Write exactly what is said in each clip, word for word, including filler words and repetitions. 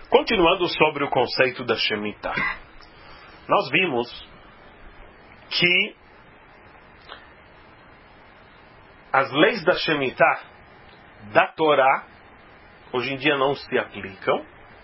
Continuando sobre o conceito da Shemitah, nós vimos que as leis da Shemitah, da Torá, hoje em dia não se aplicam,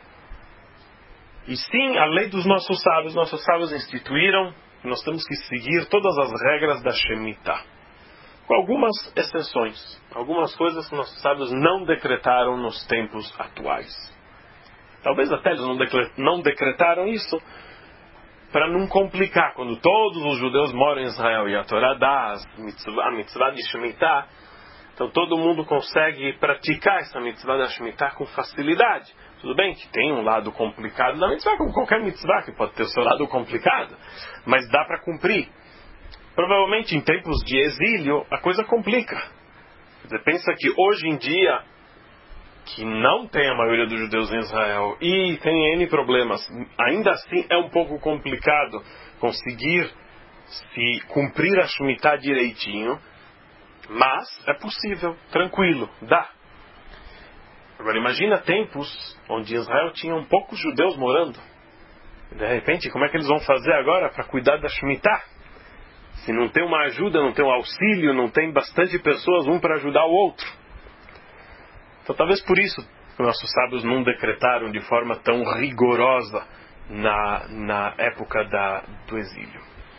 e sim a lei dos nossos sábios. Nossos sábios instituíram que nós temos que seguir todas as regras da Shemitah, com algumas exceções, algumas coisas que nossos sábios não decretaram nos tempos atuais. Talvez até eles não, não decretaram isso para não complicar. Quando todos os judeus moram em Israel e a Torá dá a mitzvah de Shemitah, então todo mundo consegue praticar essa mitzvah da Shemitah com facilidade. Tudo bem que tem um lado complicado da mitzvah, como qualquer mitzvah, que pode ter o seu lado complicado, mas dá para cumprir. Provavelmente em tempos de exílio a coisa complica. Você pensa que hoje em dia, que não tem a maioria dos judeus em Israel e tem N problemas, ainda assim é um pouco complicado conseguir se cumprir a Shemitah direitinho, mas é possível, tranquilo, dá. Agora imagina tempos onde Israel tinha um poucos judeus morando. De repente, como é que eles vão fazer agora para cuidar da Shemitah? Se não tem uma ajuda, não tem um auxílio, não tem bastante pessoas, um para ajudar o outro. Então talvez por isso que nossos sábios não decretaram de forma tão rigorosa na, na época da, do exílio.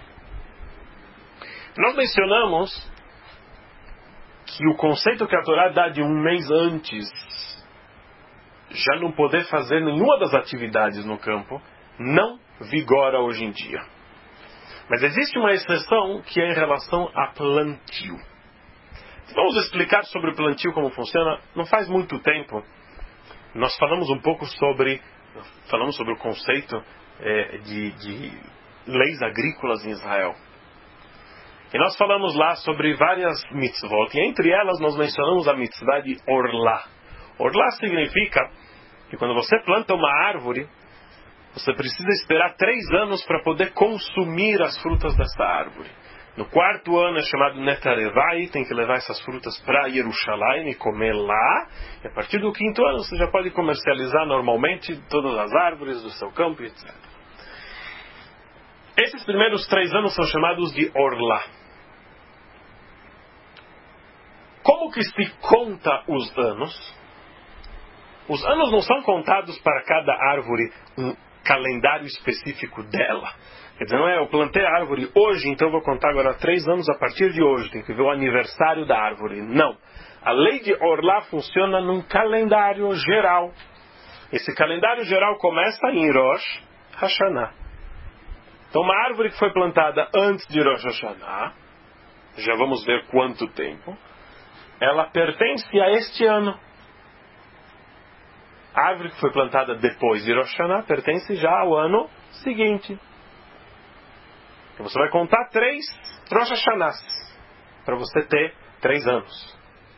Nós mencionamos que o conceito que a Torá dá de um mês antes já não poder fazer nenhuma das atividades no campo não vigora hoje em dia. Mas existe uma exceção que é em relação a plantio. Vamos explicar sobre o plantio, como funciona. Não faz muito tempo nós falamos um pouco sobre falamos sobre o conceito é, de, de leis agrícolas em Israel. E nós falamos lá sobre várias mitzvot, e entre elas nós mencionamos a mitzvah de Orlá. Orlá significa que quando você planta uma árvore, você precisa esperar três anos para poder consumir as frutas dessa árvore. No quarto ano é chamado Netarevai, tem que levar essas frutas para Jerusalém e comer lá. E a partir do quinto ano você já pode comercializar normalmente todas as árvores do seu campo, etcétera. Esses primeiros três anos são chamados de Orlá. Como que se conta os anos? Os anos não são contados para cada árvore um calendário específico dela. Quer dizer, não é, eu plantei a árvore hoje, então vou contar agora três anos a partir de hoje. Tem que ver o aniversário da árvore. Não. A lei de Orlá funciona num calendário geral. Esse calendário geral começa em Rosh Hashanah. Então, uma árvore que foi plantada antes de Rosh Hashanah, já vamos ver quanto tempo, ela pertence a este ano. A árvore que foi plantada depois de Rosh Hashanah pertence já ao ano seguinte. Então você vai contar três Rosh Hashanahs para você ter três anos.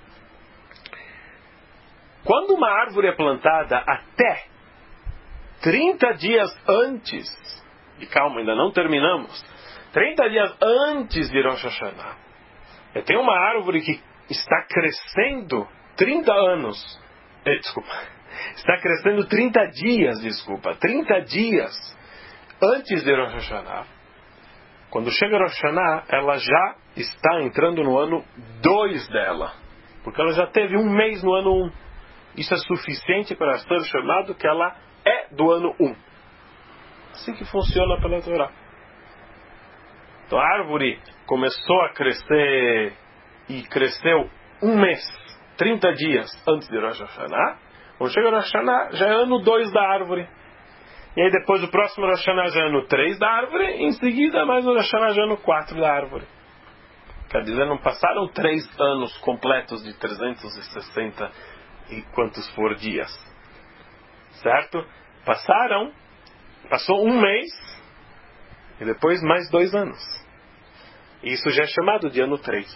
Quando uma árvore é plantada até trinta dias antes, e calma, ainda não terminamos, trinta dias antes de Rosh Hashanah, eu tenho uma árvore que está crescendo trinta anos, eh, desculpa, está crescendo trinta dias, desculpa, trinta dias antes de Rosh Hashanah. Quando chega Rosh Hashanah, ela já está entrando no ano dois dela. Porque ela já teve um mês no ano um. Isso é suficiente para ser chamado que ela é do ano um. Assim que funciona pela Torá. Então a árvore começou a crescer e cresceu um mês, trinta dias antes de Rosh Hashanah. Quando chega Rosh Hashanah, já é ano dois da árvore. E aí depois o próximo Rosh Hashanah já é ano três da árvore, e em seguida mais o Rosh Hashanah já é ano quatro da árvore. Quer dizer, não passaram três anos completos de trezentos e sessenta e quantos for dias. Certo? Passaram, passou um mês, e depois mais dois anos. E isso já é chamado de ano três.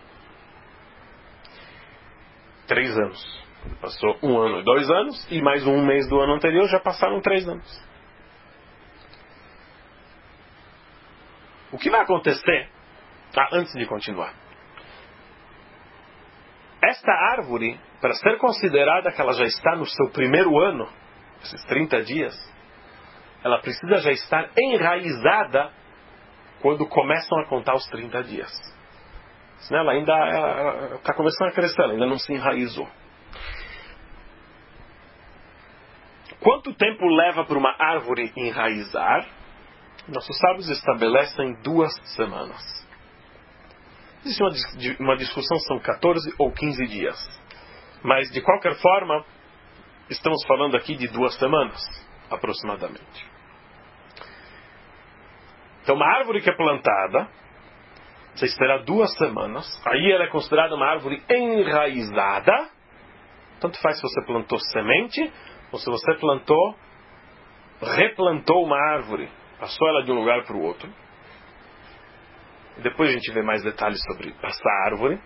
Três anos. Passou um ano, dois anos, e mais um mês do ano anterior, já passaram três anos. O que vai acontecer? Ah, antes de continuar. Esta árvore, para ser considerada que ela já está no seu primeiro ano, esses trinta dias, ela precisa já estar enraizada quando começam a contar os trinta dias. Senão ela ainda está começando a crescer, ela ainda não se enraizou. Quanto tempo leva para uma árvore enraizar? Nossos sábios estabelecem duas semanas. Existe uma, uma discussão, são quatorze ou quinze dias. Mas, de qualquer forma, estamos falando aqui de duas semanas, aproximadamente. Então, uma árvore que é plantada, você espera duas semanas, aí ela é considerada uma árvore enraizada. Tanto faz se você plantou semente, ou se você plantou, replantou uma árvore, passou ela de um lugar para o outro. E depois a gente vê mais detalhes sobre passar a árvore.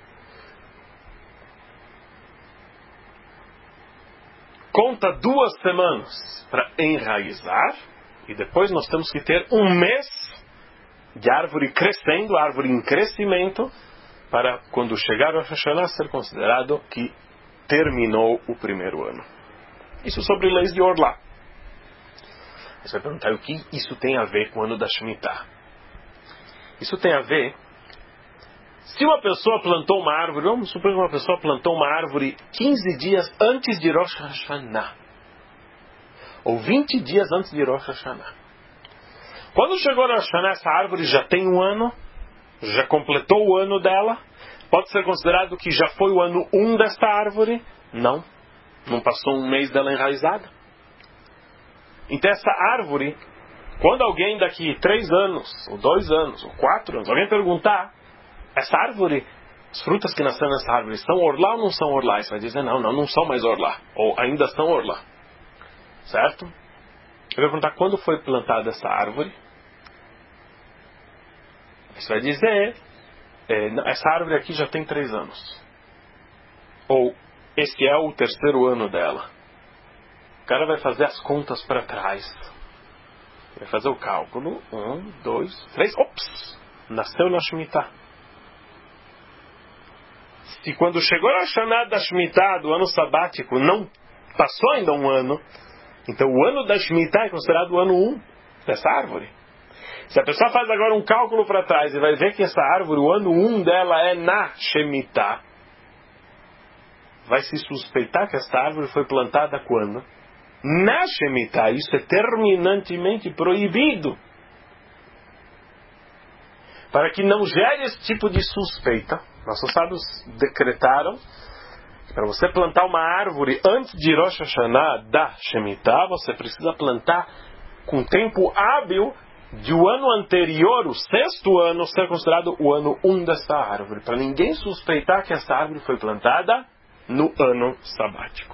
Conta duas semanas para enraizar, e depois nós temos que ter um mês de árvore crescendo, árvore em crescimento, para quando chegar o Rosh Hashanah ser considerado que terminou o primeiro ano. Isso sobre leis de Orlá. Você vai perguntar o que isso tem a ver com o ano da Shemitah. Isso tem a ver, se uma pessoa plantou uma árvore, vamos supor que uma pessoa plantou uma árvore quinze dias antes de Rosh Hashanah, ou vinte dias antes de Rosh Hashanah. Quando chegou Rosh Hashanah, essa árvore já tem um ano, já completou o ano dela, pode ser considerado que já foi o ano um desta árvore? Não, não passou um mês dela enraizada. Então essa árvore, quando alguém daqui três anos, ou dois anos, ou quatro anos, alguém perguntar, essa árvore, as frutas que nasceram nessa árvore, são orlá ou não são orlá? Você vai dizer, não, não, não são mais orlá, ou ainda são orlá. Certo? Eu vou perguntar, quando foi plantada essa árvore? Você vai dizer, é, essa árvore aqui já tem três anos. Ou, esse é o terceiro ano dela. O cara vai fazer as contas para trás. Vai fazer o cálculo. Um, dois, três. Ops! Nasceu na Shemitah. Se quando chegou a Shana da Shemitah, do ano sabático, não passou ainda um ano, então o ano da Shemitah é considerado o ano um dessa árvore. Se a pessoa faz agora um cálculo para trás e vai ver que essa árvore, o ano um dela é na Shemitah, vai se suspeitar que essa árvore foi plantada quando? Na Shemitah. Isso é terminantemente proibido. Para que não gere esse tipo de suspeita, nossos sábios decretaram que para você plantar uma árvore antes de Rosh Hashanah da Shemitah, você precisa plantar com tempo hábil de o ano anterior, o sexto ano, ser considerado o ano um dessa árvore. Para ninguém suspeitar que essa árvore foi plantada no ano sabático.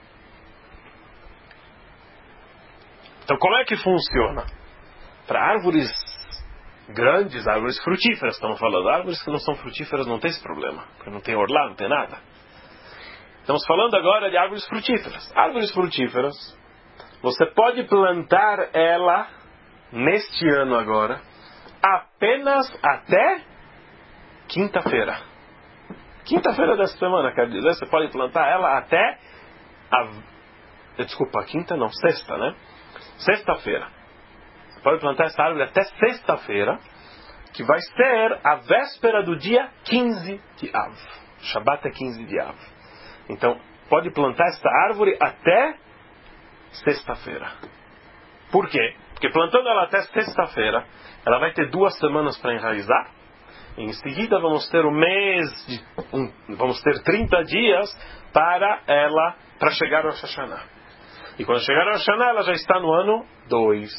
Então, como é que funciona? Para árvores grandes, árvores frutíferas, estamos falando. Árvores que não são frutíferas não tem esse problema, porque não tem orlá, não tem nada. Estamos falando agora de árvores frutíferas. Árvores frutíferas, você pode plantar ela neste ano agora, apenas até quinta-feira. Quinta-feira dessa semana, quer dizer, você pode plantar ela até a... Desculpa, quinta não, sexta, né? Sexta-feira. Você pode plantar essa árvore até sexta-feira, que vai ser a véspera do dia quinze de Av. Shabat é quinze de Av. Então, pode plantar essa árvore até sexta-feira. Por quê? Porque plantando ela até sexta-feira, ela vai ter duas semanas para enraizar. Em seguida, vamos ter um mês, de, um, vamos ter trinta dias para ela, para chegar ao Rosh Hashanah. E quando chegar ao Rosh Hashanah, ela já está no ano dois.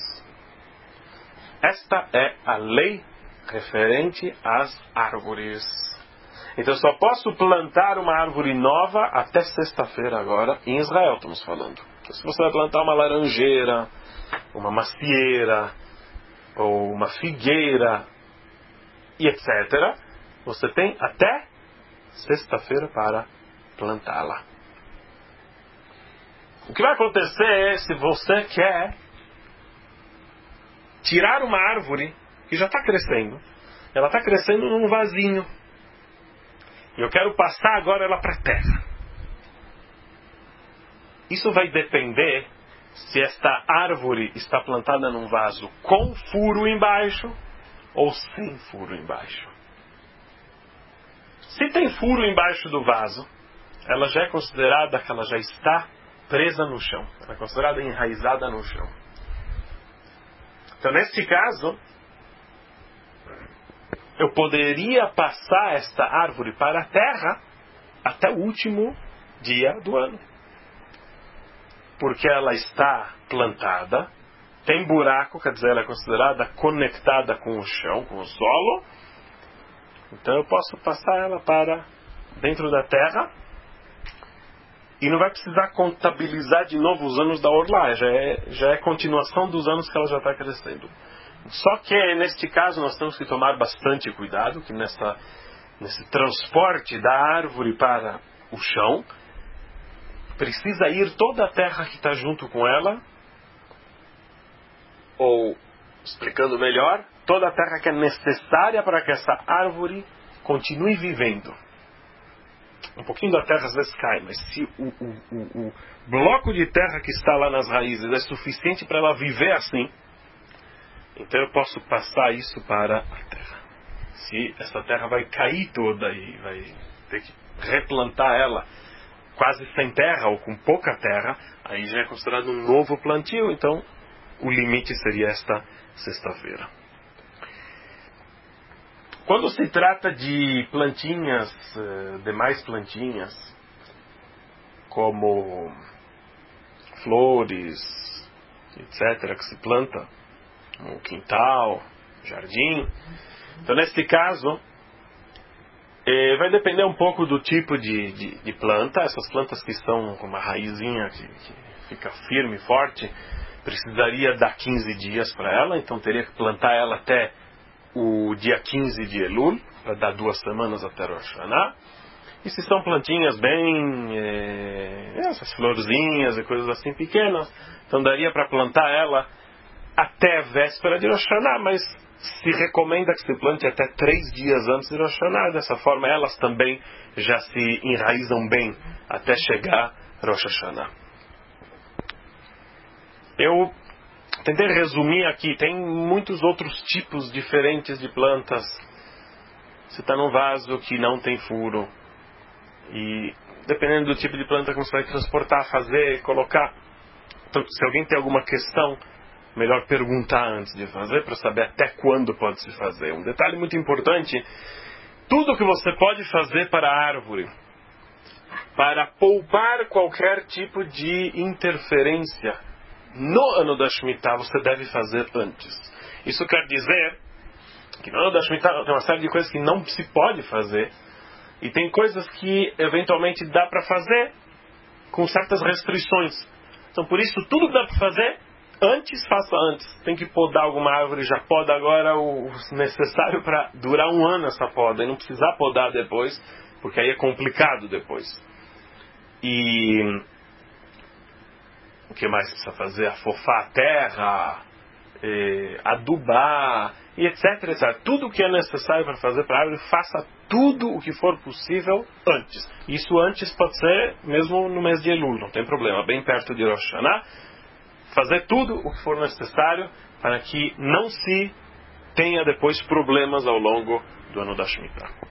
Esta é a lei referente às árvores. Então, só posso plantar uma árvore nova até sexta-feira agora, em Israel estamos falando. Então, se você vai plantar uma laranjeira, uma macieira, ou uma figueira, e etcétera, você tem até sexta-feira para plantá-la. O que vai acontecer é, se você quer tirar uma árvore que já está crescendo, ela está crescendo num vasinho, e eu quero passar agora ela para a terra. Isso vai depender se esta árvore está plantada num vaso com furo embaixo ou sem furo embaixo. Se tem furo embaixo do vaso, ela já é considerada que ela já está presa no chão. Ela é considerada enraizada no chão. Então, neste caso, eu poderia passar esta árvore para a terra até o último dia do ano. Porque ela está plantada, tem buraco, quer dizer, ela é considerada conectada com o chão, com o solo. Então eu posso passar ela para dentro da terra e não vai precisar contabilizar de novo os anos da orla, já é, já é continuação dos anos que ela já está crescendo. Só que neste caso nós temos que tomar bastante cuidado, que nessa, nesse transporte da árvore para o chão, precisa ir toda a terra que está junto com ela, ou, explicando melhor, toda a terra que é necessária para que essa árvore continue vivendo. Um pouquinho da terra às vezes cai, mas se o, o, o, o bloco de terra que está lá nas raízes é suficiente para ela viver assim, então eu posso passar isso para a terra. Se essa terra vai cair toda e vai ter que replantar ela quase sem terra ou com pouca terra, aí já é considerado um novo plantio, então o limite seria esta sexta-feira. Quando se trata de plantinhas, demais plantinhas, como flores, etcétera, que se planta no quintal, jardim, então neste caso, eh, vai depender um pouco do tipo de, de, de planta. Essas plantas que estão com uma raizinha que, que fica firme, forte, precisaria dar quinze dias para ela, então teria que plantar ela até o dia quinze de Elul, para dar duas semanas até Rosh Hashanah. E se são plantinhas bem, é, essas florzinhas e coisas assim pequenas, então daria para plantar ela até a véspera de Rosh Hashanah, mas se recomenda que se plante até três dias antes de Rosh Hashanah. Dessa forma elas também já se enraizam bem até chegar Rosh Hashanah. Eu tentei resumir aqui, tem muitos outros tipos diferentes de plantas. Você está num vaso que não tem furo, e dependendo do tipo de planta que você vai transportar, fazer, colocar. Então, se alguém tem alguma questão, melhor perguntar antes de fazer, para saber até quando pode se fazer. Um detalhe muito importante, tudo que você pode fazer para a árvore, para poupar qualquer tipo de interferência no ano da Shemitah, você deve fazer antes. Isso quer dizer que no ano da Shemitah tem uma série de coisas que não se pode fazer, e tem coisas que eventualmente dá para fazer com certas restrições. Então por isso tudo que dá para fazer antes, faça antes. Tem que podar alguma árvore, já poda agora o necessário para durar um ano essa poda, e não precisar podar depois, porque aí é complicado depois. E o que mais precisa fazer? Afofar a terra, eh, adubar, e etc, etcétera. Tudo o que é necessário para fazer para a árvore, faça tudo o que for possível antes. Isso antes pode ser mesmo no mês de Elul, não tem problema, bem perto de Rosh Hashanah. Fazer tudo o que for necessário para que não se tenha depois problemas ao longo do ano da Shemitah.